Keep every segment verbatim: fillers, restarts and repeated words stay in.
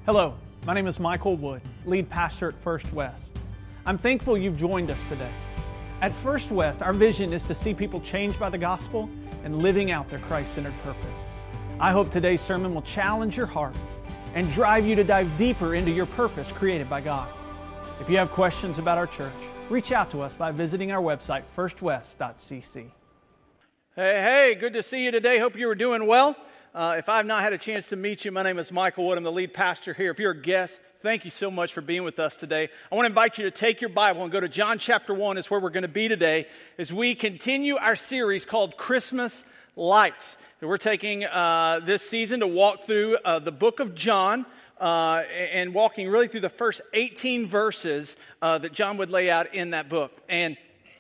Hello, my name is Michael Wood, lead pastor at First West. I'm thankful you've joined us today. At First West, our vision is to see people changed by the gospel and living out their Christ-centered purpose. I hope today's sermon will challenge your heart and drive you to dive deeper into your purpose created by God. If you have questions about our church, reach out to us by visiting our website, first west dot c c. Hey, hey, good to see you today. Hope you were doing well. Uh, if I've not had a chance to meet you, my name is Michael Wood. I'm the lead pastor here. If you're a guest, thank you so much for being with us today. I want to invite you to take your Bible and go to John chapter one. Is where we're going to be today as we continue our series called Christmas Lights. So we're taking uh, this season to walk through uh, the book of John uh, and walking really through the first eighteen verses uh, that John would lay out in that book. And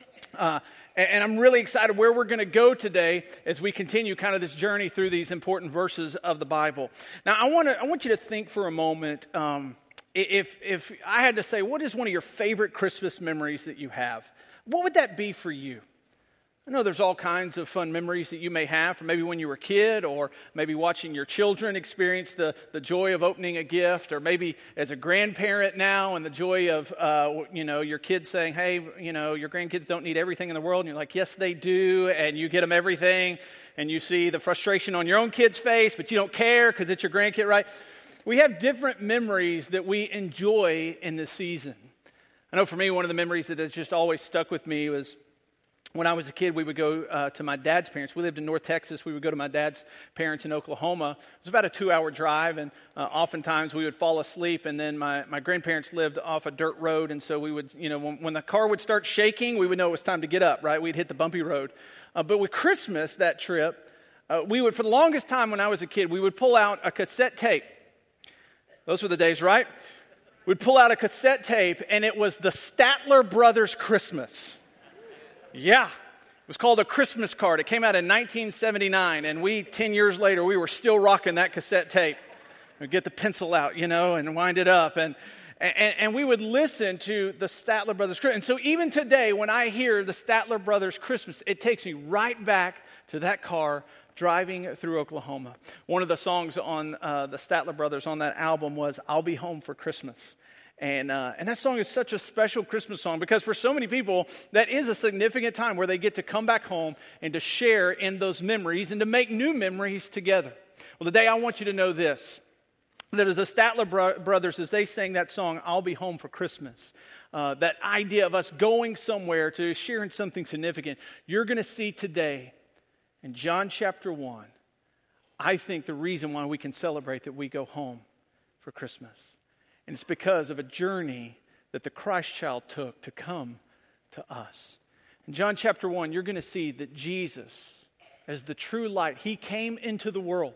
uh And I'm really excited where we're going to go today as we continue kind of this journey through these important verses of the Bible. Now, I want to I want you to think for a moment, um, if if I had to say, what is one of your favorite Christmas memories that you have? What would that be for you? I know there's all kinds of fun memories that you may have from maybe when you were a kid, or maybe watching your children experience the, the joy of opening a gift, or maybe as a grandparent now and the joy of, uh, you know, your kids saying, hey, you know, your grandkids don't need everything in the world. And you're like, yes, they do. And you get them everything. And you see the frustration on your own kid's face, but you don't care because it's your grandkid, right? We have different memories that we enjoy in this season. I know for me, one of the memories that has just always stuck with me was when I was a kid, we would go uh, to my dad's parents. We lived in North Texas. We would go to my dad's parents in Oklahoma. It was about a two-hour drive, and uh, oftentimes we would fall asleep, and then my, my grandparents lived off a dirt road, and so we would, you know, when, when the car would start shaking, we would know it was time to get up, right? We'd hit the bumpy road. Uh, but with Christmas, that trip, uh, we would, for the longest time when I was a kid, we would pull out a cassette tape. Those were the days, right? We'd pull out a cassette tape, and it was the Statler Brothers Christmas. Yeah, it was called A Christmas Card. It came out in nineteen seventy-nine, and we, ten years later, we were still rocking that cassette tape. We'd get the pencil out, you know, and wind it up, and and, and we would listen to the Statler Brothers Christmas. And so even today, when I hear the Statler Brothers Christmas, it takes me right back to that car driving through Oklahoma. One of the songs on uh, the Statler Brothers on that album was I'll Be Home for Christmas. And uh, and that song is such a special Christmas song because for so many people, that is a significant time where they get to come back home and to share in those memories and to make new memories together. Well, today I want you to know this, that as the Statler bro- brothers, as they sang that song, I'll Be Home for Christmas, uh, that idea of us going somewhere to sharing something significant, you're going to see today in John chapter one, I think the reason why we can celebrate that we go home for Christmas. And it's because of a journey that the Christ child took to come to us. In John chapter one, you're going to see that Jesus, as the true light, he came into the world.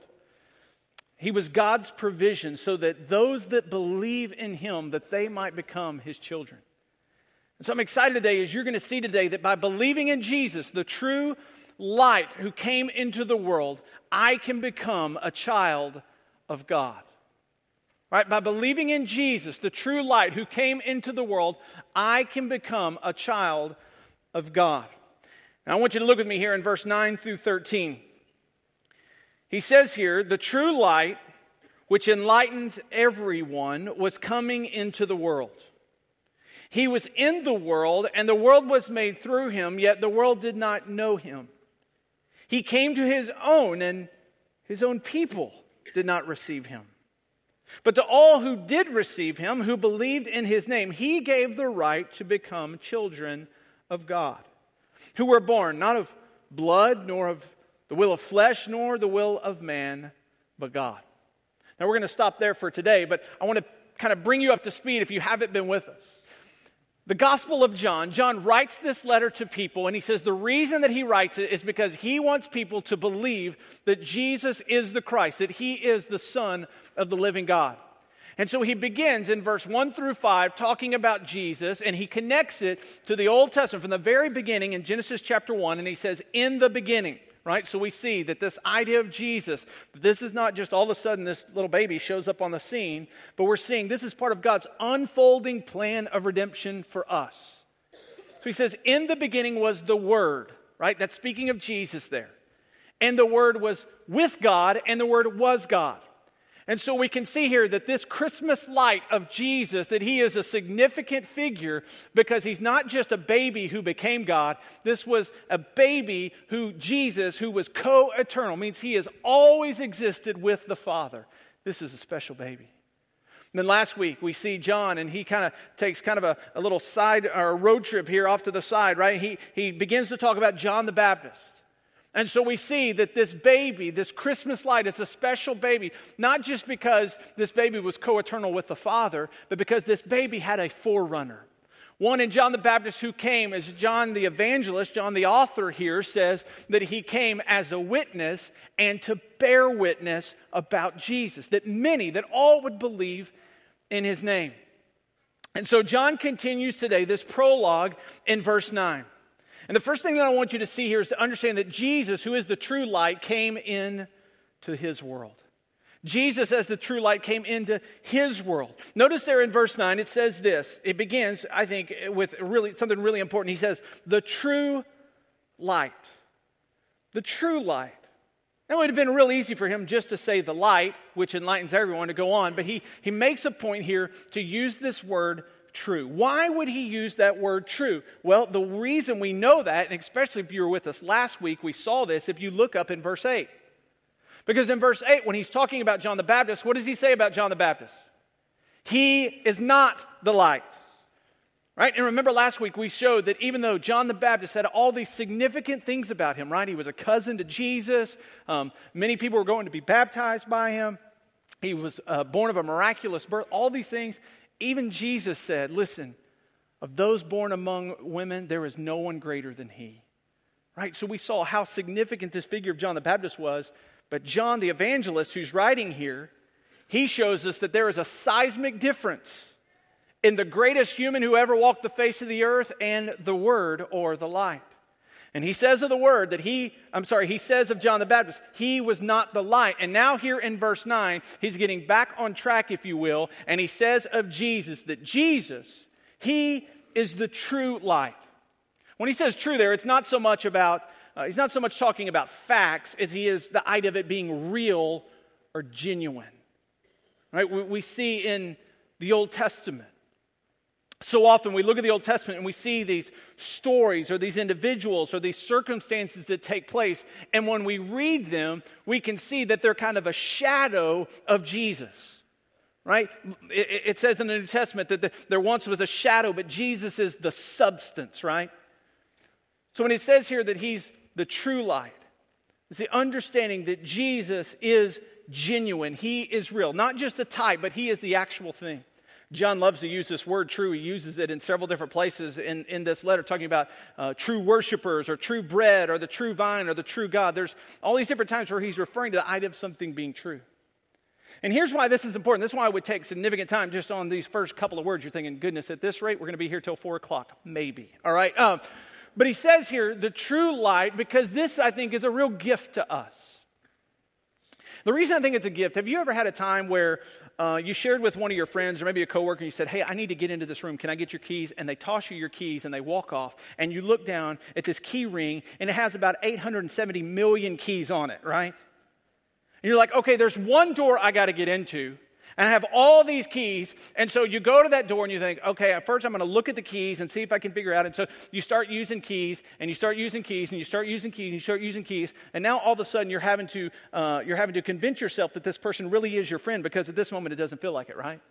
He was God's provision so that those that believe in him, that they might become his children. And so I'm excited today as you're going to see today that by believing in Jesus, the true light who came into the world, I can become a child of God. Right? By believing in Jesus, the true light who came into the world, I can become a child of God. Now I want you to look with me here in verse nine through thirteen. He says here, the true light which enlightens everyone was coming into the world. He was in the world, and the world was made through him, yet the world did not know him. He came to his own, and his own people did not receive him. But to all who did receive him, who believed in his name, he gave the right to become children of God, who were born not of blood, nor of the will of flesh, nor the will of man, but God. Now we're going to stop there for today, but I want to kind of bring you up to speed if you haven't been with us. The Gospel of John, John writes this letter to people, and he says the reason that he writes it is because he wants people to believe that Jesus is the Christ, that he is the Son of the living God. And so he begins in verse one through five talking about Jesus, and he connects it to the Old Testament from the very beginning in Genesis chapter one, and he says, in the beginning. Right? So we see that this idea of Jesus, this is not just all of a sudden this little baby shows up on the scene, but we're seeing this is part of God's unfolding plan of redemption for us. So he says, in the beginning was the Word, right? That's speaking of Jesus there. And the Word was with God, and the Word was God. And so we can see here that this Christmas light of Jesus, that he is a significant figure because he's not just a baby who became God. This was a baby who, Jesus, who was co-eternal, means he has always existed with the Father. This is a special baby. And then last week we see John, and he kind of takes kind of a, a little side or a road trip here off to the side, right? He, he begins to talk about John the Baptist. And so we see that this baby, this Christmas light, is a special baby, not just because this baby was co-eternal with the Father, but because this baby had a forerunner. One in John the Baptist who came, as John the evangelist, John the author here says that he came as a witness and to bear witness about Jesus, that many, that all would believe in his name. And so John continues today this prologue in verse nine. And the first thing that I want you to see here is to understand that Jesus, who is the true light, came into his world. Jesus, as the true light, came into his world. Notice there in verse nine, it says this. It begins, I think, with really something really important. He says, the true light. The true light. Now, it would have been real easy for him just to say the light, which enlightens everyone, to go on. But he, he makes a point here to use this word true. Why would he use that word true? Well, the reason we know that, and especially if you were with us last week, we saw this if you look up in verse eight. Because in verse eight, when he's talking about John the Baptist, what does he say about John the Baptist? He is not the light. Right? And remember last week we showed that even though John the Baptist had all these significant things about him, right? He was a cousin to Jesus. Um, many people were going to be baptized by him. He was uh, born of a miraculous birth. All these things. Even Jesus said, listen, of those born among women, there is no one greater than he. Right? So we saw how significant this figure of John the Baptist was. But John the evangelist, who's writing here, he shows us that there is a seismic difference in the greatest human who ever walked the face of the earth and the Word or the light. And he says of the Word that he, I'm sorry, he says of John the Baptist, he was not the light. And now here in verse nine, he's getting back on track, if you will, and he says of Jesus that Jesus, he is the true light. When he says true there, it's not so much about, uh, he's not so much talking about facts as he is the idea of it being real or genuine. Right? We, we see in the Old Testament, so often we look at the Old Testament and we see these stories or these individuals or these circumstances that take place. And when we read them, we can see that they're kind of a shadow of Jesus. Right? It, it says in the New Testament that the, there once was a shadow, but Jesus is the substance, right? So when it says here that he's the true light, it's the understanding that Jesus is genuine. He is real. Not just a type, but he is the actual thing. John loves to use this word true. He uses it in several different places in, in this letter, talking about uh, true worshipers or true bread or the true vine or the true God. There's all these different times where he's referring to the idea of something being true. And here's why this is important. This is why it would take significant time just on these first couple of words. You're thinking, goodness, at this rate, we're going to be here till four o'clock. Maybe. All right? Um, but he says here, the true light, because this, I think, is a real gift to us. The reason I think it's a gift, have you ever had a time where uh, you shared with one of your friends or maybe a coworker and you said, hey, I need to get into this room. Can I get your keys? And they toss you your keys and they walk off. And you look down at this key ring and it has about eight hundred seventy million keys on it, right? And you're like, okay, there's one door I got to get into. And I have all these keys. And so you go to that door and you think, okay, at first I'm going to look at the keys and see if I can figure it out. And so you start using keys and you start using keys and you start using keys and you start using keys. And now all of a sudden you're having to uh, you're having to convince yourself that this person really is your friend because at this moment it doesn't feel like it, right?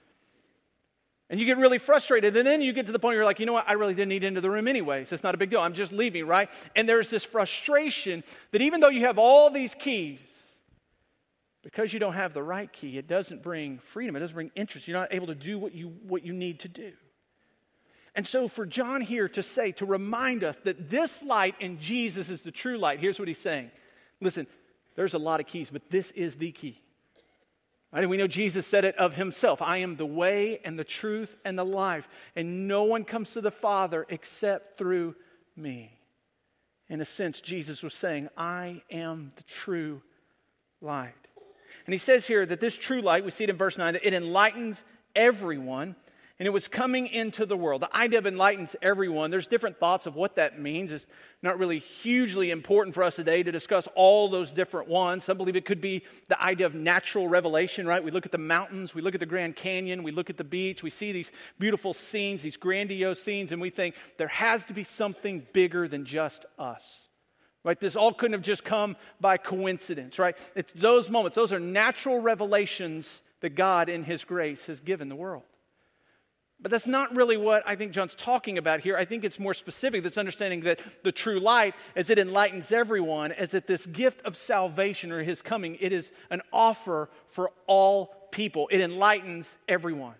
And you get really frustrated. And then you get to the point where you're like, you know what? I really didn't need into the room anyways. It's not a big deal. I'm just leaving, right? And there's this frustration that even though you have all these keys, because you don't have the right key, it doesn't bring freedom. It doesn't bring interest. You're not able to do what you what you need to do. And so for John here to say, to remind us that this light in Jesus is the true light, here's what he's saying. Listen, there's a lot of keys, but this is the key. Right? And we know Jesus said it of himself. I am the way and the truth and the life. And no one comes to the Father except through me. In a sense, Jesus was saying, I am the true light. And he says here that this true light, we see it in verse nine, that it enlightens everyone. and it was coming into the world. The idea of enlightens everyone. There's different thoughts of what that means. It's not really hugely important for us today to discuss all those different ones. Some believe it could be the idea of natural revelation, right? We look at the mountains, we look at the Grand Canyon, we look at the beach, we see these beautiful scenes, these grandiose scenes, and we think there has to be something bigger than just us. Right? This all couldn't have just come by coincidence, right? It's those moments, those are natural revelations that God in His grace has given the world. But that's not really what I think John's talking about here. I think it's more specific. That's understanding that the true light, as it enlightens everyone, as that this gift of salvation or His coming, it is an offer for all people. It enlightens everyone.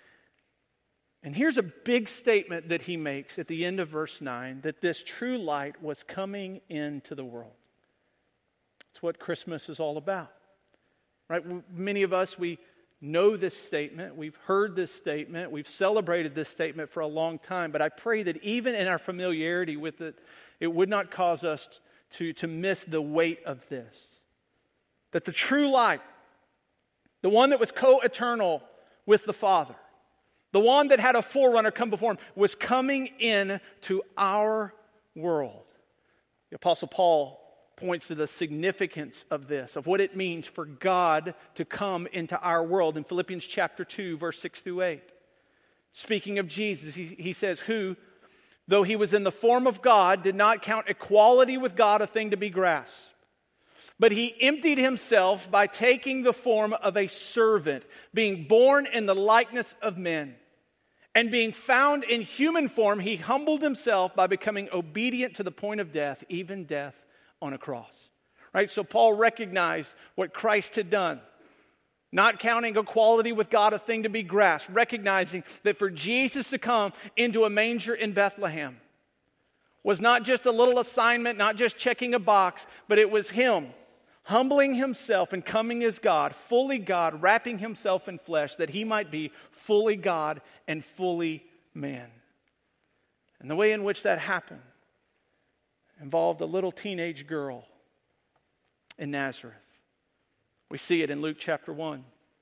And here's a big statement that he makes at the end of verse nine, that this true light was coming into the world. It's what Christmas is all about, right? Many of us, we know this statement. We've heard this statement. We've celebrated this statement for a long time. But I pray that even in our familiarity with it, it would not cause us to, to miss the weight of this. That the true light, the one that was co-eternal with the Father, the one that had a forerunner come before him, was coming in to our world. The Apostle Paul points to the significance of this, of what it means for God to come into our world in Philippians chapter two, verse six through eight. Speaking of Jesus, he, he says, who, though he was in the form of God, did not count equality with God a thing to be grasped. But he emptied himself by taking the form of a servant, being born in the likeness of men. And being found in human form, he humbled himself by becoming obedient to the point of death, even death on a cross. Right? So Paul recognized what Christ had done. Not counting equality with God a thing to be grasped. Recognizing that for Jesus to come into a manger in Bethlehem was not just a little assignment, not just checking a box, but it was him humbling himself and coming as God, fully God, wrapping himself in flesh, that he might be fully God and fully man. And the way in which that happened involved a little teenage girl in Nazareth. We see it in Luke chapter one.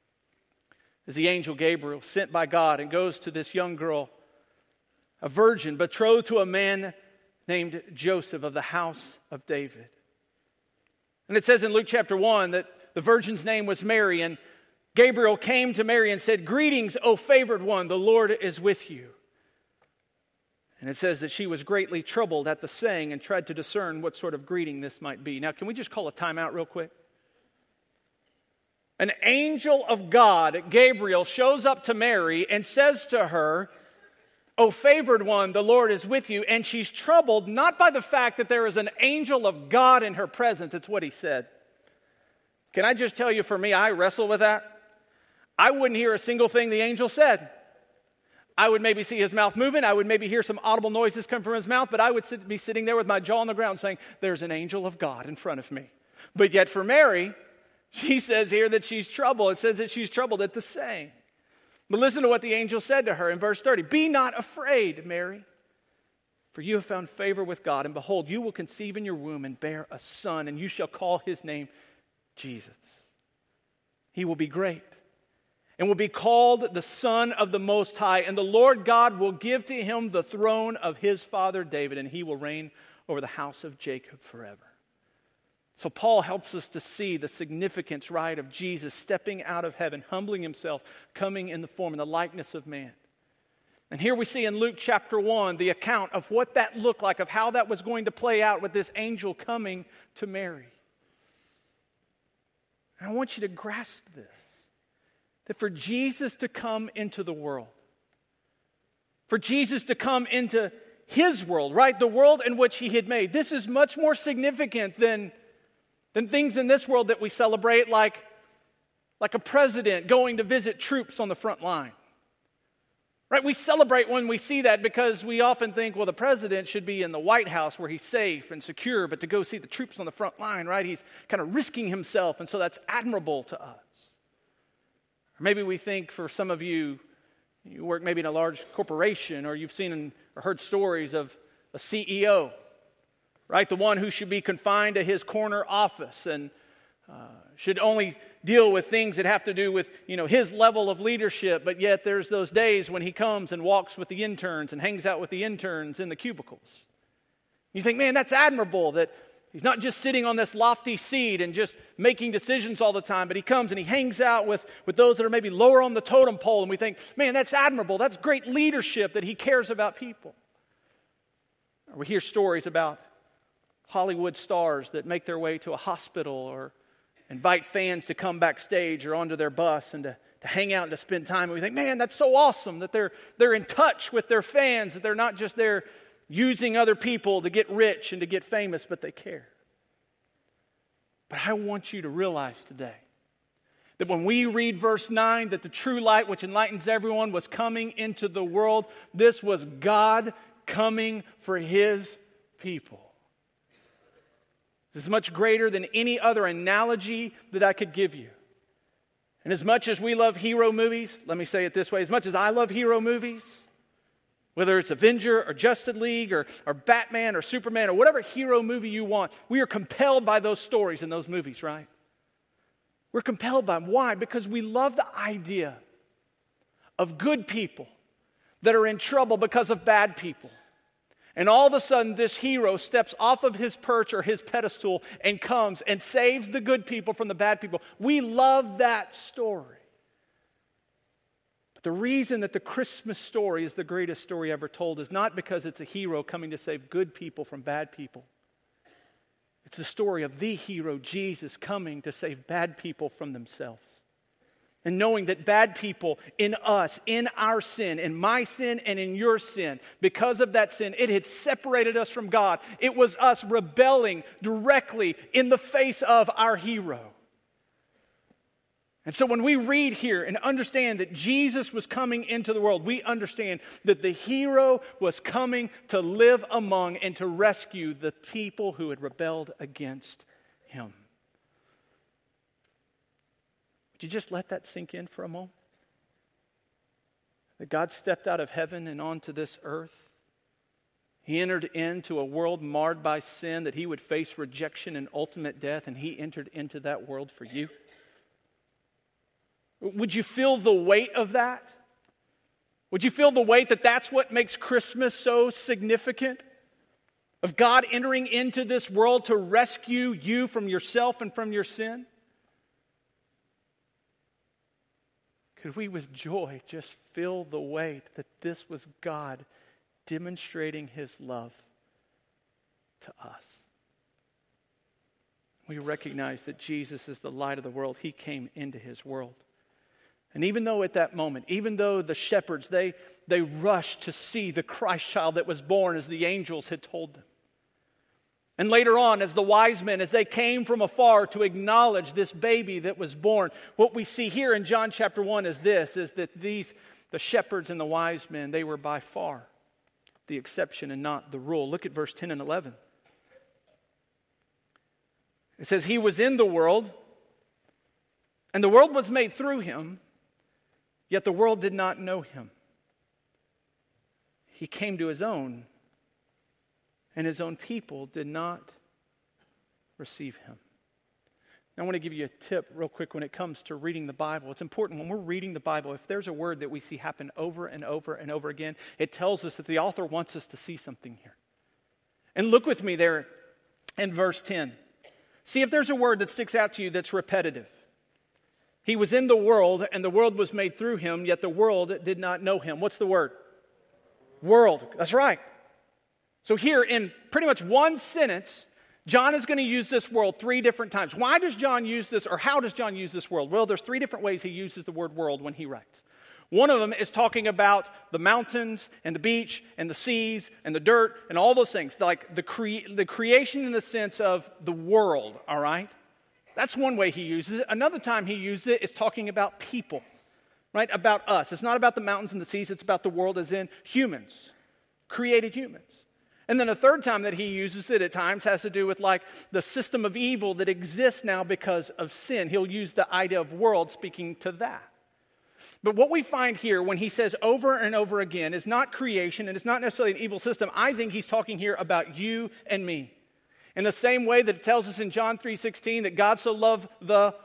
As the angel Gabriel, sent by God, and goes to this young girl, a virgin, betrothed to a man named Joseph of the house of David. And it says in Luke chapter one that the virgin's name was Mary, and Gabriel came to Mary and said, "Greetings, O favored one, the Lord is with you." And it says that she was greatly troubled at the saying and tried to discern what sort of greeting this might be. Now, can we just call a timeout real quick? An angel of God, Gabriel, shows up to Mary and says to her, "O favored one, the Lord is with you." And she's troubled not by the fact that there is an angel of God in her presence. It's what he said. Can I just tell you, for me, I wrestle with that. I wouldn't hear a single thing the angel said. I would maybe see his mouth moving. I would maybe hear some audible noises come from his mouth, but I would sit, be sitting there with my jaw on the ground saying, there's an angel of God in front of me. But yet for Mary, she says here that she's troubled. It says that she's troubled at the saying. But listen to what the angel said to her in verse thirty. "Be not afraid, Mary, for you have found favor with God. And behold, you will conceive in your womb and bear a son, and you shall call his name Jesus. He will be great and will be called the Son of the Most High. And the Lord God will give to him the throne of his father David, and he will reign over the house of Jacob forever." So Paul helps us to see the significance, right, of Jesus stepping out of heaven, humbling himself, coming in the form and the likeness of man. And here we see in Luke chapter one the account of what that looked like, of how that was going to play out with this angel coming to Mary. And I want you to grasp this, that for Jesus to come into the world, for Jesus to come into his world, right, the world in which he had made, this is much more significant than than things in this world that we celebrate, like, like a president going to visit troops on the front line. Right? We celebrate when we see that because we often think, well, the president should be in the White House where he's safe and secure, but to go see the troops on the front line, right? He's kind of risking himself, and so that's admirable to us. Or maybe we think, for some of you, you work maybe in a large corporation, or you've seen or heard stories of a C E O, right? The one who should be confined to his corner office and uh, should only deal with things that have to do with, you know, his level of leadership, but yet there's those days when he comes and walks with the interns and hangs out with the interns in the cubicles. You think, man, that's admirable that he's not just sitting on this lofty seat and just making decisions all the time, but he comes and he hangs out with, with those that are maybe lower on the totem pole, and we think, man, that's admirable. That's great leadership that he cares about people. Or we hear stories about Hollywood stars that make their way to a hospital or invite fans to come backstage or onto their bus and to, to hang out and to spend time. And we think, man, that's so awesome that they're, they're in touch with their fans, that they're not just there using other people to get rich and to get famous, but they care. But I want you to realize today that when we read verse nine, that the true light which enlightens everyone was coming into the world, this was God coming for his people. This is much greater than any other analogy that I could give you. And as much as we love hero movies, let me say it this way, as much as I love hero movies, whether it's Avenger or Justice League or, or Batman or Superman or whatever hero movie you want, we are compelled by those stories in those movies, right? We're compelled by them. Why? Because we love the idea of good people that are in trouble because of bad people. And all of a sudden, this hero steps off of his perch or his pedestal and comes and saves the good people from the bad people. We love that story. But the reason that the Christmas story is the greatest story ever told is not because it's a hero coming to save good people from bad people. It's the story of the hero, Jesus, coming to save bad people from themselves. And knowing that bad people in us, in our sin, in my sin and in your sin, because of that sin, it had separated us from God. It was us rebelling directly in the face of our hero. And so when we read here and understand that Jesus was coming into the world, we understand that the hero was coming to live among and to rescue the people who had rebelled against him. Would you just let that sink in for a moment? That God stepped out of heaven and onto this earth. He entered into a world marred by sin, that he would face rejection and ultimate death, and he entered into that world for you. Would you feel the weight of that? Would you feel the weight that that's what makes Christmas so significant? Of God entering into this world to rescue you from yourself and from your sin? Could we with joy just feel the weight that this was God demonstrating his love to us? We recognize that Jesus is the light of the world. He came into his world. And even though at that moment, even though the shepherds, they, they rushed to see the Christ child that was born as the angels had told them. And later on, as the wise men, as they came from afar to acknowledge this baby that was born, what we see here in John chapter one is this, is that these, the shepherds and the wise men, they were by far the exception and not the rule. Look at verse ten and eleven. It says, he was in the world, and the world was made through him, yet the world did not know him. He came to his own, and his own people did not receive him. Now, I want to give you a tip real quick when it comes to reading the Bible. It's important when we're reading the Bible, if there's a word that we see happen over and over and over again, it tells us that the author wants us to see something here. And look with me there in verse ten. See if there's a word that sticks out to you that's repetitive. He was in the world, and the world was made through him, yet the world did not know him. What's the word? World. That's right. So here in pretty much one sentence, John is going to use this world three different times. Why does John use this, or how does John use this world? Well, there's three different ways he uses the word world when he writes. One of them is talking about the mountains and the beach and the seas and the dirt and all those things, like the cre- the creation in the sense of the world, all right? That's one way he uses it. Another time he uses it is talking about people, right? About us. It's not about the mountains and the seas, it's about the world as in humans, created humans. And then a third time that he uses it at times has to do with like the system of evil that exists now because of sin. He'll use the idea of world speaking to that. But what we find here when he says over and over again is not creation and it's not necessarily an evil system. I think he's talking here about you and me. In the same way that it tells us in John three sixteen that God so loved the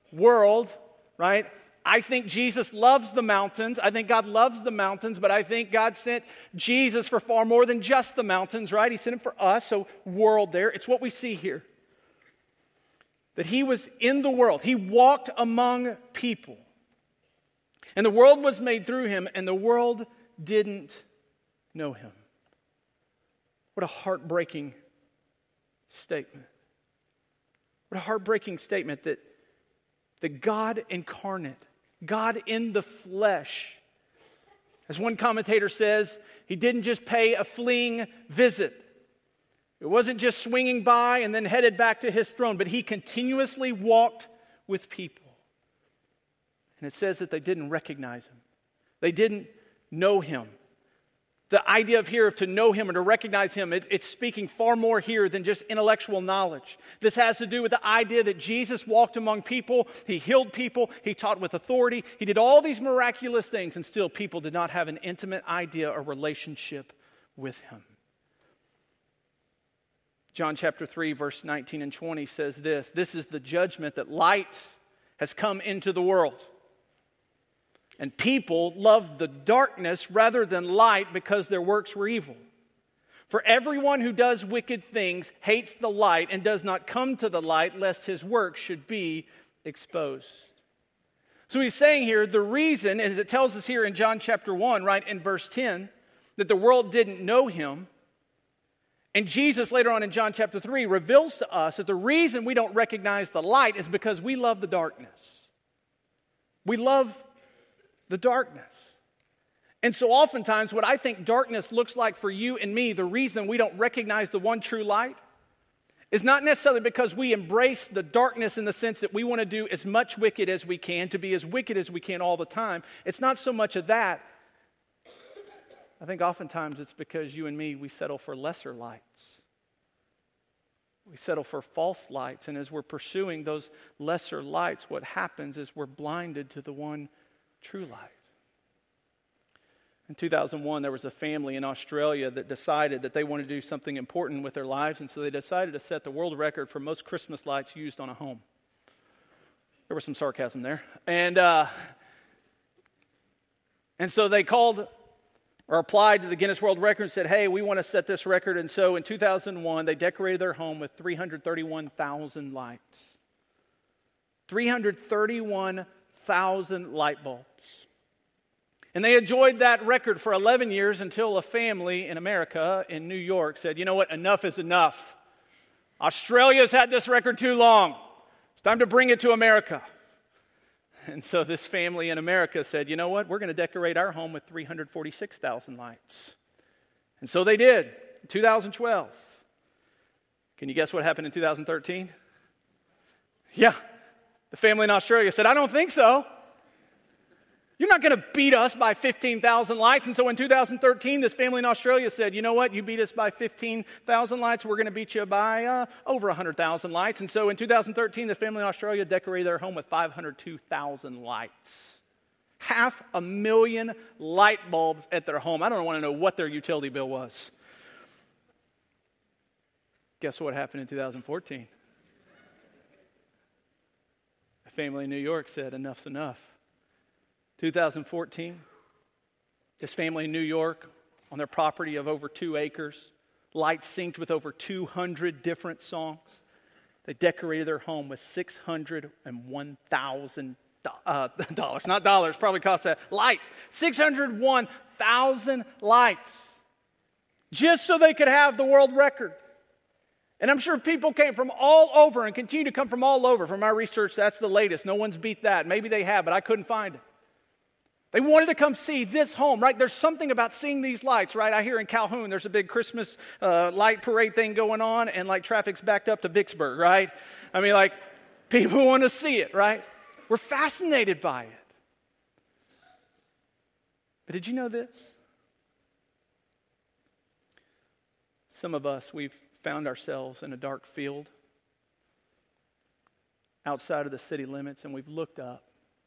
world, right? I think Jesus loves the mountains. I think God loves the mountains, but I think God sent Jesus for far more than just the mountains, right? He sent him for us, so world there. It's what we see here. That he was in the world. He walked among people. And the world was made through him, and the world didn't know him. What a heartbreaking statement. What a heartbreaking statement that the God incarnate, God in the flesh, as one commentator says, he didn't just pay a fleeting visit. It wasn't just swinging by and then headed back to his throne, but he continuously walked with people. And it says that they didn't recognize him. They didn't know him. The idea of here of to know him or to recognize him, it, it's speaking far more here than just intellectual knowledge. This has to do with the idea that Jesus walked among people, he healed people, he taught with authority, he did all these miraculous things, and still people did not have an intimate idea or relationship with him. John chapter three, verse nineteen and twenty says this, "This is the judgment that light has come into the world. And people loved the darkness rather than light because their works were evil. For everyone who does wicked things hates the light and does not come to the light lest his works should be exposed." So he's saying here the reason, as it tells us here in John chapter one, right in verse ten, that the world didn't know him. And Jesus later on in John chapter three reveals to us that the reason we don't recognize the light is because we love the darkness. We love the darkness. And so oftentimes what I think darkness looks like for you and me, the reason we don't recognize the one true light is not necessarily because we embrace the darkness in the sense that we want to do as much wicked as we can, to be as wicked as we can all the time. It's not so much of that. I think oftentimes it's because you and me, we settle for lesser lights. We settle for false lights. And as we're pursuing those lesser lights, what happens is we're blinded to the one true light. In two thousand one, there was a family in Australia that decided that they wanted to do something important with their lives, and so they decided to set the world record for most Christmas lights used on a home. There was some sarcasm there. And, uh, and so they called or applied to the Guinness World Record and said, hey, we want to set this record. And so in two thousand one, they decorated their home with three hundred thirty-one thousand lights. three hundred thirty-one thousand light bulbs. And they enjoyed that record for eleven years until a family in America, in New York, said, you know what, enough is enough. Australia's had this record too long. It's time to bring it to America. And so this family in America said, you know what, we're going to decorate our home with three hundred forty-six thousand lights. And so they did, in two thousand twelve. Can you guess what happened in two thousand thirteen? Yeah. The family in Australia said, I don't think so. You're not going to beat us by fifteen thousand lights. And so in two thousand thirteen, this family in Australia said, you know what, you beat us by fifteen thousand lights, we're going to beat you by uh, over one hundred thousand lights. And so in two thousand thirteen, this family in Australia decorated their home with five hundred two thousand lights. Half a million light bulbs at their home. I don't want to know what their utility bill was. Guess what happened in two thousand fourteen? Family in New York said, enough's enough. two thousand fourteen, this family in New York, on their property of over two acres, lights synced with over two hundred different songs, they decorated their home with six hundred one thousand uh, dollars. Not dollars, probably cost that. Lights. six hundred one thousand lights. Just so they could have the world record. And I'm sure people came from all over and continue to come from all over. From my research, that's the latest. No one's beat that. Maybe they have, but I couldn't find it. They wanted to come see this home, right? There's something about seeing these lights, right? I hear in Calhoun, there's a big Christmas uh, light parade thing going on, and like traffic's backed up to Vicksburg, right? I mean, like, people want to see it, right? We're fascinated by it. But did you know this? Some of us, we've found ourselves in a dark field outside of the city limits, and we've looked up.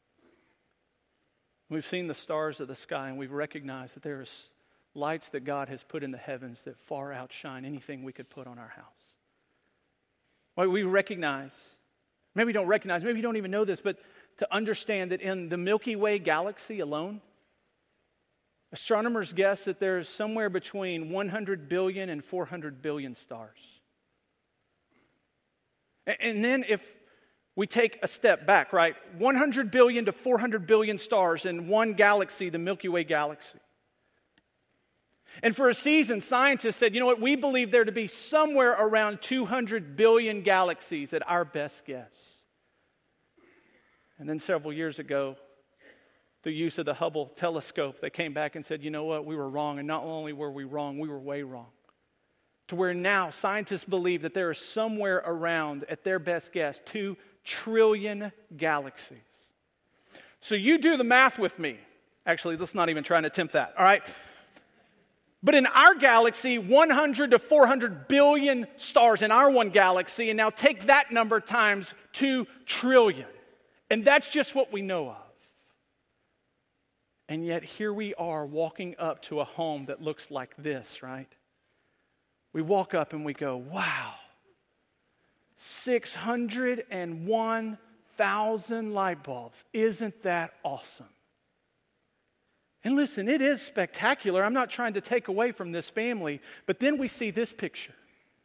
We've seen the stars of the sky, and we've recognized that there is lights that God has put in the heavens that far outshine anything we could put on our house. Well, we recognize Maybe you don't recognize, maybe you don't even know this, but to understand that in the Milky Way galaxy alone, astronomers guess that there's somewhere between one hundred billion and four hundred billion stars. And then if we take a step back, right? one hundred billion to four hundred billion stars in one galaxy, the Milky Way galaxy. And for a season, scientists said, you know what, we believe there to be somewhere around two hundred billion galaxies at our best guess. And then several years ago, the use of the Hubble telescope, they came back and said, you know what, we were wrong. And not only were we wrong, we were way wrong. To where now scientists believe that there is somewhere around, at their best guess, two trillion galaxies. So you do the math with me. Actually, let's not even try and attempt that, all right? But in our galaxy, one hundred to four hundred billion stars in our one galaxy, and now take that number times two trillion. And that's just what we know of. And yet here we are walking up to a home that looks like this, right? We walk up and we go, wow, six hundred one thousand light bulbs. Isn't that awesome? And listen, it is spectacular. I'm not trying to take away from this family, but then we see this picture.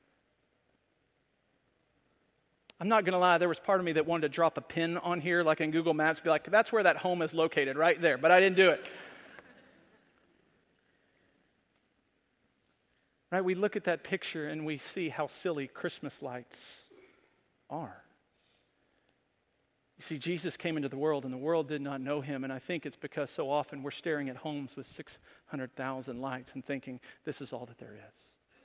I'm not going to lie, there was part of me that wanted to drop a pin on here, like in Google Maps, be like, that's where that home is located, right there, but I didn't do it. Right, we look at that picture and we see how silly Christmas lights are. You see, Jesus came into the world and the world did not know him, and I think it's because so often we're staring at homes with six hundred thousand lights and thinking this is all that there is.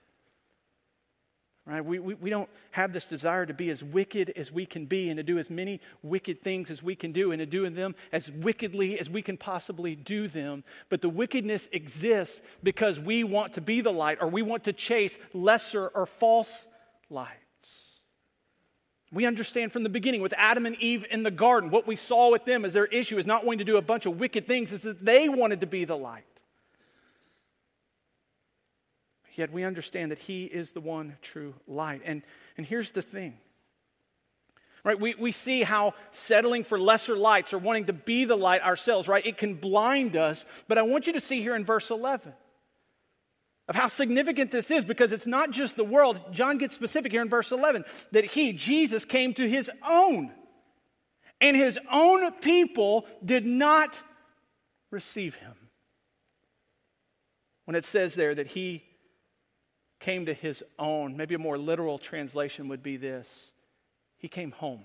Right? We, we, we don't have this desire to be as wicked as we can be and to do as many wicked things as we can do and to do them as wickedly as we can possibly do them. But the wickedness exists because we want to be the light or we want to chase lesser or false lights. We understand from the beginning with Adam and Eve in the garden, what we saw with them as their issue is not wanting to do a bunch of wicked things, is that they wanted to be the light. Yet we understand that he is the one true light. And, and here's the thing. Right? We, we see how settling for lesser lights or wanting to be the light ourselves, right? It can blind us. But I want you to see here in verse eleven of how significant this is, because it's not just the world. John gets specific here in verse eleven that he, Jesus, came to his own. And his own people did not receive him. When it says there that he came to his own, maybe a more literal translation would be this: he came home.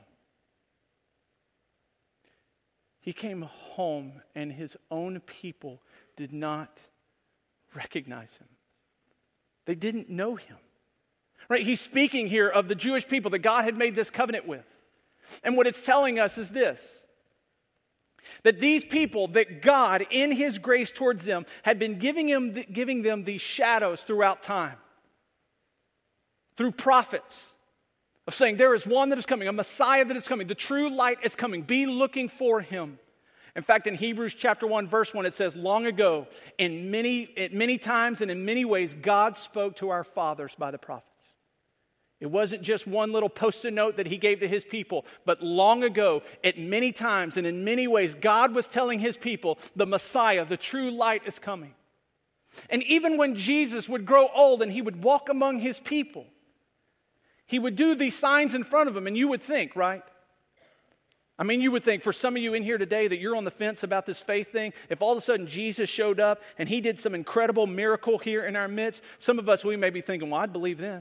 He came home and his own people did not recognize him. They didn't know him. Right? He's speaking here of the Jewish people that God had made this covenant with. And what it's telling us is this: that these people, that God in his grace towards them had been giving him giving them these shadows throughout time. Through prophets, of saying there is one that is coming, a Messiah that is coming, the true light is coming. Be looking for him. In fact, in Hebrews chapter one, verse one, it says, long ago, in many, at many times and in many ways, God spoke to our fathers by the prophets. It wasn't just one little post-it note that he gave to his people, but long ago, at many times and in many ways, God was telling his people, the Messiah, the true light is coming. And even when Jesus would grow old and he would walk among his people, he would do these signs in front of them, and you would think, right? I mean, you would think, for some of you in here today that you're on the fence about this faith thing, if all of a sudden Jesus showed up and he did some incredible miracle here in our midst, some of us, we may be thinking, well, I'd believe then.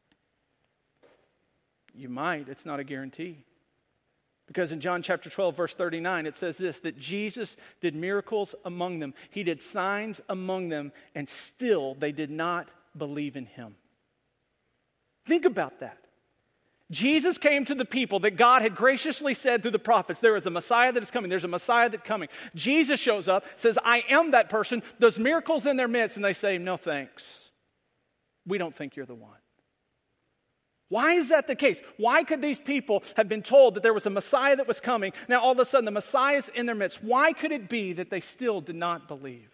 You might. It's not a guarantee. Because in John chapter twelve, verse thirty-nine, it says this, that Jesus did miracles among them. He did signs among them, and still they did not believe in him. Think about that. Jesus came to the people that God had graciously said through the prophets, there is a Messiah that is coming. There's a Messiah that's coming. Jesus shows up, says, I am that person, does miracles in their midst, and they say, no thanks. We don't think you're the one. Why is that the case? Why could these people have been told that there was a Messiah that was coming? Now all of a sudden the Messiah is in their midst. Why could it be that they still did not believe?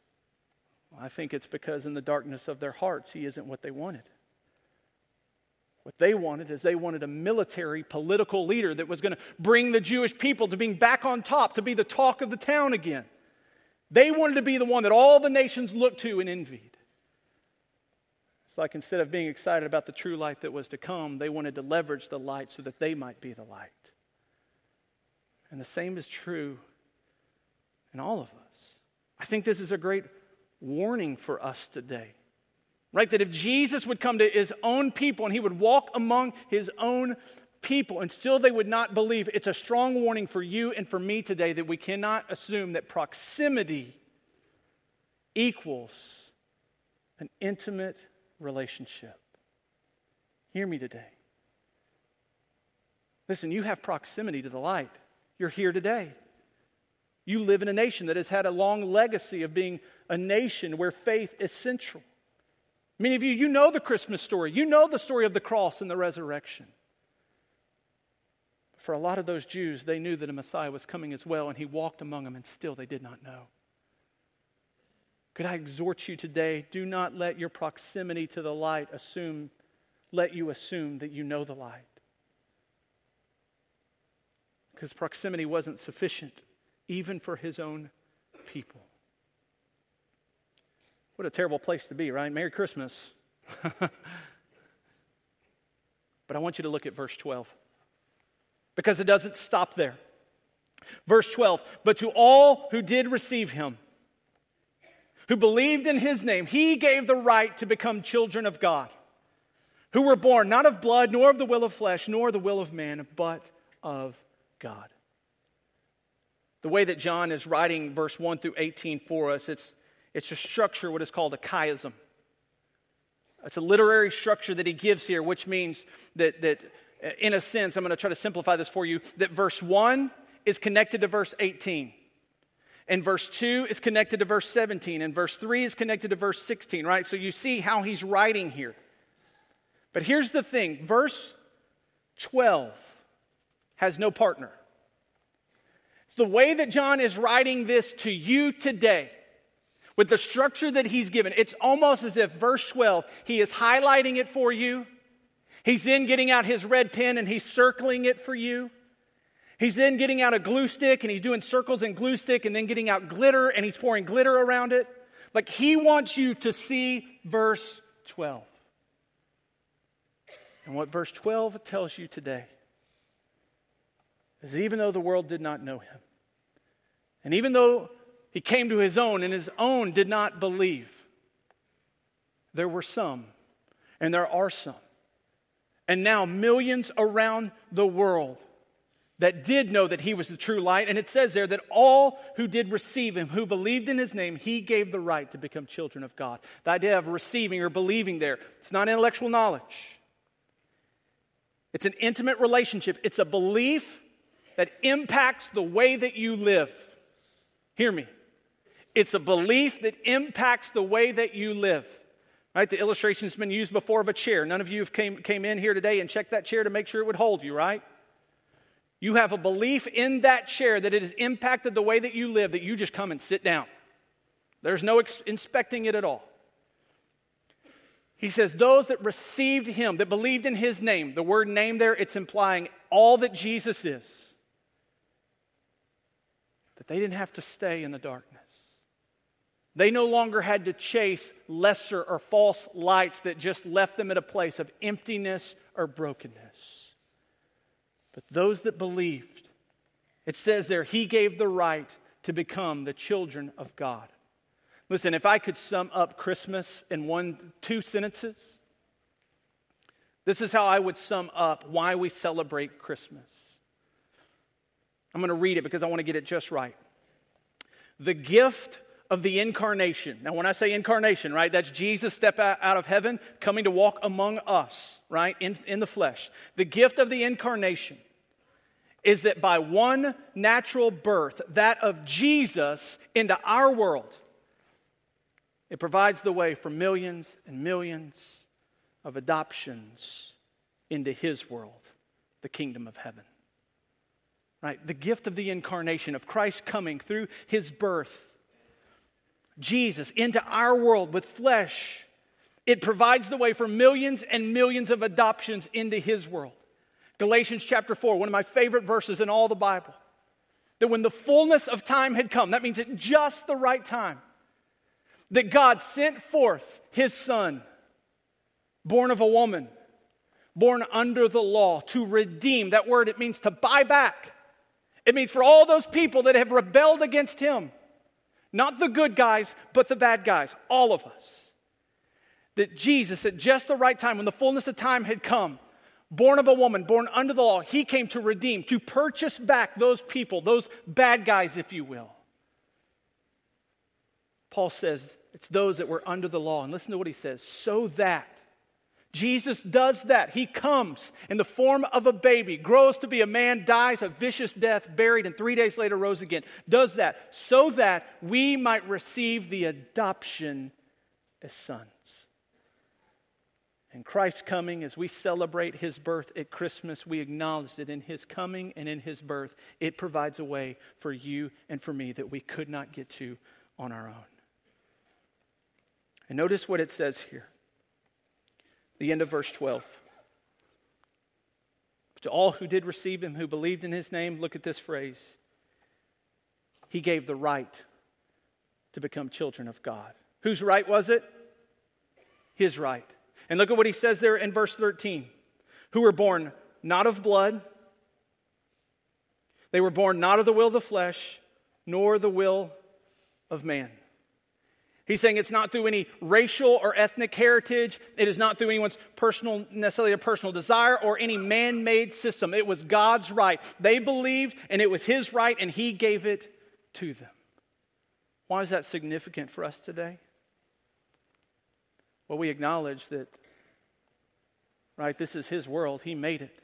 Well, I think it's because in the darkness of their hearts, he isn't what they wanted. What they wanted is they wanted a military, political leader that was going to bring the Jewish people to being back on top, to be the talk of the town again. They wanted to be the one that all the nations looked to and envied. It's like instead of being excited about the true light that was to come, they wanted to leverage the light so that they might be the light. And the same is true in all of us. I think this is a great warning for us today. Right? That if Jesus would come to his own people and he would walk among his own people and still they would not believe, it's a strong warning for you and for me today that we cannot assume that proximity equals an intimate relationship. Hear me today. Listen, you have proximity to the light. You're here today. You live in a nation that has had a long legacy of being a nation where faith is central. Many of you, you know the Christmas story. You know the story of the cross and the resurrection. For a lot of those Jews, they knew that a Messiah was coming as well, and he walked among them, and still they did not know. Could I exhort you today, do not let your proximity to the light assume, let you assume that you know the light. Because proximity wasn't sufficient, even for his own people. What a terrible place to be, right? Merry Christmas. But I want you to look at verse twelve. Because it doesn't stop there. Verse twelve, but to all who did receive him, who believed in his name, he gave the right to become children of God, who were born not of blood, nor of the will of flesh, nor the will of man, but of God. The way that John is writing verse one through eighteen for us, it's, it's a structure, what is called a chiasm. It's a literary structure that he gives here, which means that, that in a sense, I'm going to try to simplify this for you, that verse one is connected to verse eighteen. And verse two is connected to verse seventeen. And verse three is connected to verse sixteen, right? So you see how he's writing here. But here's the thing. Verse twelve has no partner. It's the way that John is writing this to you today, with the structure that he's given. It's almost as if verse twelve, he is highlighting it for you. He's then getting out his red pen and he's circling it for you. He's then getting out a glue stick and he's doing circles and glue stick and then getting out glitter and he's pouring glitter around it. Like he wants you to see verse twelve. And what verse twelve tells you today is even though the world did not know him, and even though he came to his own and his own did not believe, there were some, and there are some, and now millions around the world that did know that he was the true light. And it says there that all who did receive him, who believed in his name, he gave the right to become children of God. The idea of receiving or believing there, it's not intellectual knowledge. It's an intimate relationship. It's a belief that impacts the way that you live. Hear me. It's a belief that impacts the way that you live. Right? The illustration's been used before of a chair. None of you have came, came in here today and checked that chair to make sure it would hold you, right? You have a belief in that chair that it has impacted the way that you live, that you just come and sit down. There's no ex- inspecting it at all. He says, those that received him, that believed in his name, the word name there, it's implying all that Jesus is, that they didn't have to stay in the darkness. They no longer had to chase lesser or false lights that just left them at a place of emptiness or brokenness. But those that believed, it says there, he gave the right to become the children of God. Listen, if I could sum up Christmas in one, two sentences, this is how I would sum up why we celebrate Christmas. I'm going to read it because I want to get it just right. The gift of the incarnation. Now, when I say incarnation, right, that's Jesus step out of heaven, coming to walk among us, right, in, in the flesh. The gift of the incarnation is that by one natural birth, that of Jesus into our world, it provides the way for millions and millions of adoptions into his world, the kingdom of heaven. Right? The gift of the incarnation, of Christ coming through his birth, Jesus into our world with flesh, It provides the way for millions and millions of adoptions into his world. Galatians chapter four, one of my favorite verses in all the Bible. That when the fullness of time had come, that means at just the right time, that God sent forth his Son, born of a woman, born under the law, to redeem. That word, it means to buy back. It means for all those people that have rebelled against him. Not the good guys, but the bad guys. All of us. That Jesus, at just the right time, when the fullness of time had come, born of a woman, born under the law, he came to redeem, to purchase back those people, those bad guys, if you will. Paul says it's those that were under the law. And listen to what he says. So that Jesus does that. He comes in the form of a baby, grows to be a man, dies a vicious death, buried, and three days later rose again. Does that so that we might receive the adoption as sons. And Christ's coming, as we celebrate his birth at Christmas, we acknowledge that in his coming and in his birth, it provides a way for you and for me that we could not get to on our own. And notice what it says here. The end of verse twelve. To all who did receive him, who believed in his name, look at this phrase. He gave the right to become children of God. Whose right was it? His right. And look at what he says there in verse thirteen. Who were born not of blood. They were born not of the will of the flesh, nor the will of man. He's saying it's not through any racial or ethnic heritage. It is not through anyone's personal, necessarily a personal desire or any man-made system. It was God's right. They believed, and it was his right, and he gave it to them. Why is that significant for us today? Well, we acknowledge that, right, this is his world. He made it.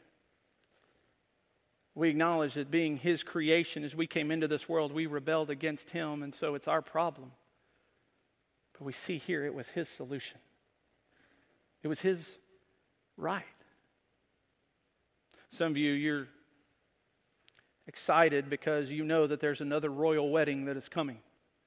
We acknowledge that being his creation, as we came into this world, we rebelled against him, and so it's our problem. But we see here it was his solution. It was his right. Some of you, you're excited because you know that there's another royal wedding that is coming.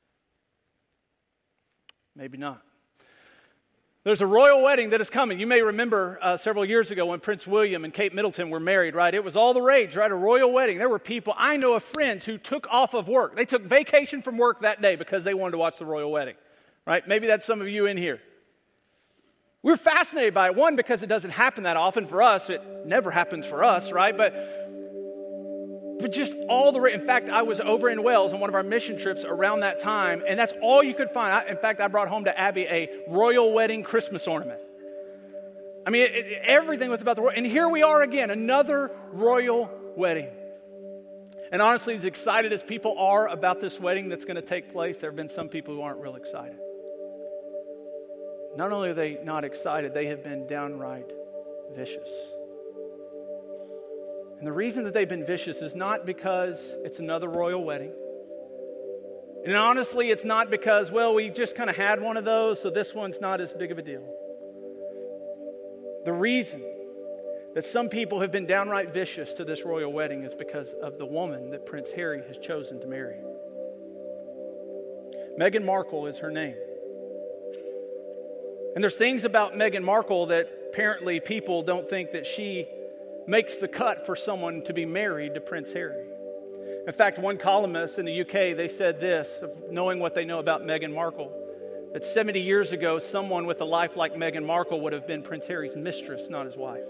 Maybe not. There's a royal wedding that is coming. You may remember uh, several years ago when Prince William and Kate Middleton were married, right? It was all the rage, right? A royal wedding. There were people, I know of friends who took off of work. They took vacation from work that day because they wanted to watch the royal wedding. Right? Maybe that's some of you in here. We're fascinated by it. One, because it doesn't happen that often for us. It never happens for us, right? But, but just all the... In fact, I was over in Wales on one of our mission trips around that time, and that's all you could find. I, in fact, I brought home to Abby a royal wedding Christmas ornament. I mean, it, it, everything was about the royal... And here we are again, another royal wedding. And honestly, as excited as people are about this wedding that's going to take place, there have been some people who aren't real excited. Not only are they not excited, they have been downright vicious. And the reason that they've been vicious is not because it's another royal wedding. And honestly, it's not because, well, we just kind of had one of those, so this one's not as big of a deal. The reason that some people have been downright vicious to this royal wedding is because of the woman that Prince Harry has chosen to marry. Meghan Markle is her name. And there's things about Meghan Markle that apparently people don't think that she makes the cut for someone to be married to Prince Harry. In fact, one columnist in the U K, they said this, of knowing what they know about Meghan Markle, that seventy years ago, someone with a life like Meghan Markle would have been Prince Harry's mistress, not his wife.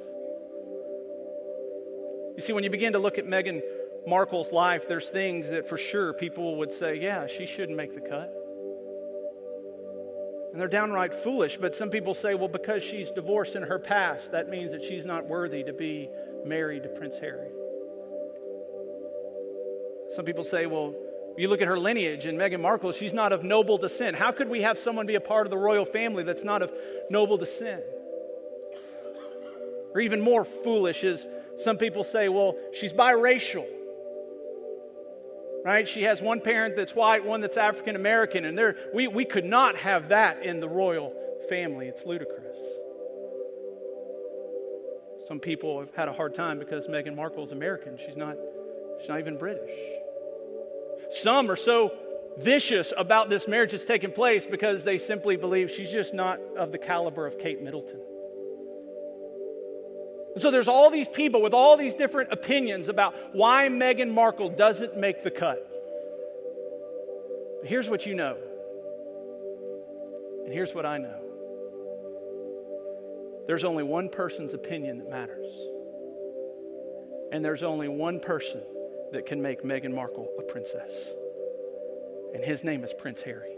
You see, when you begin to look at Meghan Markle's life, there's things that for sure people would say, yeah, she shouldn't make the cut. And they're downright foolish, but some people say, well, because she's divorced in her past, that means that she's not worthy to be married to Prince Harry. Some people say, well, you look at her lineage, and Meghan Markle, she's not of noble descent. How could we have someone be a part of the royal family that's not of noble descent? Or even more foolish is some people say, well, she's biracial. Right? She has one parent that's white, one that's African American, and there we, we could not have that in the royal family. It's ludicrous. Some people have had a hard time because Meghan Markle is American. She's not, she's not even British. Some are so vicious about this marriage that's taking place because they simply believe she's just not of the caliber of Kate Middleton. So there's all these people with all these different opinions about why Meghan Markle doesn't make the cut. But here's what you know. And here's what I know. There's only one person's opinion that matters. And there's only one person that can make Meghan Markle a princess. And his name is Prince Harry.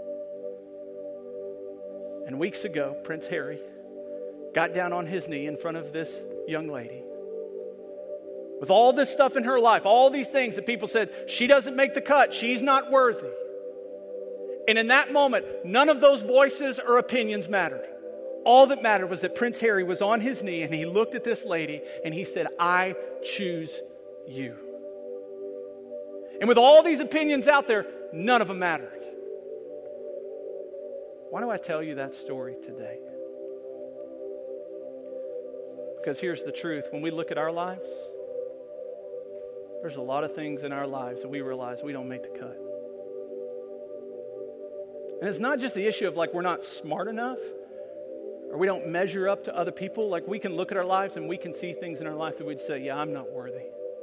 And weeks ago, Prince Harry got down on his knee in front of this young lady. With all this stuff in her life, all these things that people said, she doesn't make the cut, she's not worthy. And in that moment, none of those voices or opinions mattered. All that mattered was that Prince Harry was on his knee and he looked at this lady and he said, I choose you. And with all these opinions out there, none of them mattered. Why do I tell you that story today? Because here's the truth. When we look at our lives, there's a lot of things in our lives that we realize we don't make the cut. And it's not just the issue of like we're not smart enough or we don't measure up to other people. Like we can look at our lives and we can see things in our life that we'd say, yeah, I'm not worthy.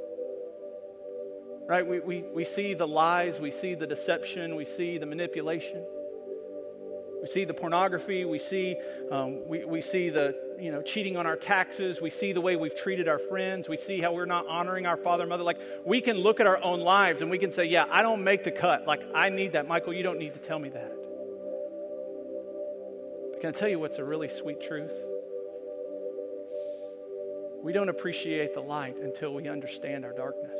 Right? We, we, we see the lies, we see the deception, we see the manipulation. We see the pornography, we see um, we, we see the you know cheating on our taxes, we see the way we've treated our friends, we see how we're not honoring our father and mother. Like we can look at our own lives and we can say, yeah, I don't make the cut. Like I need that. Michael, you don't need to tell me that. But can I tell you what's a really sweet truth? We don't appreciate the light until we understand our darkness.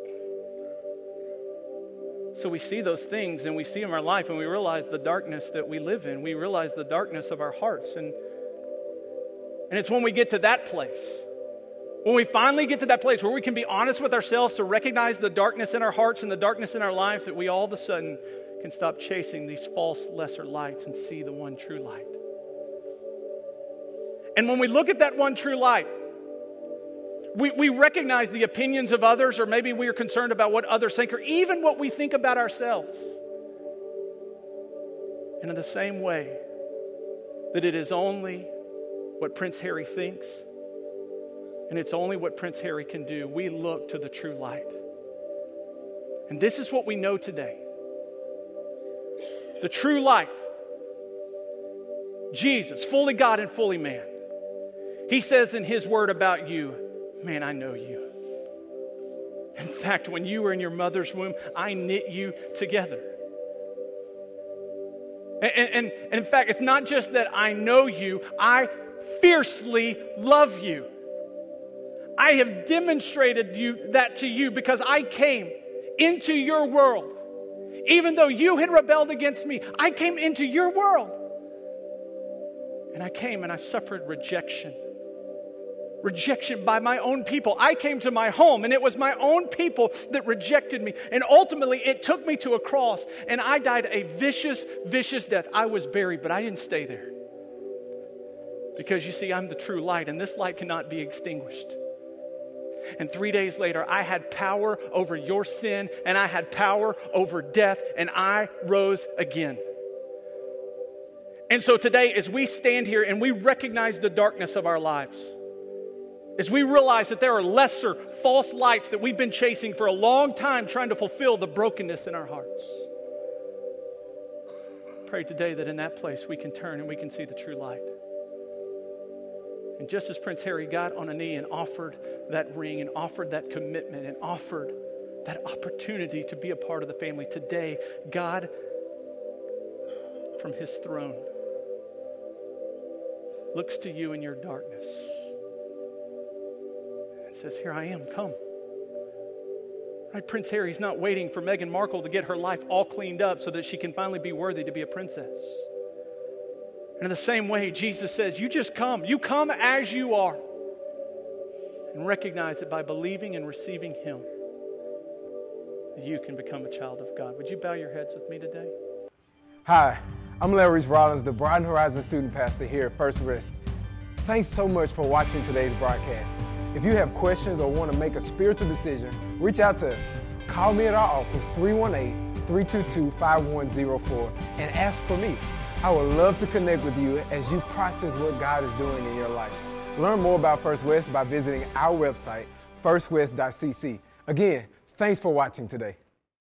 So we see those things and we see them in our life and we realize the darkness that we live in. We realize the darkness of our hearts. And, and it's when we get to that place, when we finally get to that place where we can be honest with ourselves to recognize the darkness in our hearts and the darkness in our lives, that we all of a sudden can stop chasing these false lesser lights and see the one true light. And when we look at that one true light, We, we recognize the opinions of others, or maybe we are concerned about what others think, or even what we think about ourselves. And in the same way that it is only what Prince Harry thinks, and it's only what Prince Harry can do, we look to the true light. And this is what we know today. The true light, Jesus, fully God and fully man. He says in his word about you, man, I know you. In fact, when you were in your mother's womb, I knit you together. And, and, and in fact, it's not just that I know you, I fiercely love you. I have demonstrated you that to you because I came into your world. Even though you had rebelled against me, I came into your world. And I came and I suffered rejection. Rejection by my own people. I came to my home and it was my own people that rejected me. And ultimately it took me to a cross and I died a vicious, vicious death. I was buried, but I didn't stay there. Because you see, I'm the true light and this light cannot be extinguished. And three days later, I had power over your sin and I had power over death and I rose again. And so today, as we stand here and we recognize the darkness of our lives, as we realize that there are lesser false lights that we've been chasing for a long time trying to fulfill the brokenness in our hearts. Pray today that in that place we can turn and we can see the true light. And just as Prince Harry got on a knee and offered that ring and offered that commitment and offered that opportunity to be a part of the family, today God from his throne looks to you in your darkness. Says, here I am, come. Right, Prince Harry's not waiting for Meghan Markle to get her life all cleaned up so that she can finally be worthy to be a princess. And in the same way, Jesus says, you just come. You come as you are. And recognize that by believing and receiving him, you can become a child of God. Would you bow your heads with me today? Hi, I'm Larry Rollins, the Brighton Horizon student pastor here at First West. Thanks so much for watching today's broadcast. If you have questions or want to make a spiritual decision, reach out to us. Call me at our office, three one eight, three two two, five one zero four and ask for me. I would love to connect with you as you process what God is doing in your life. Learn more about First West by visiting our website, first west dot c c. Again, thanks for watching today.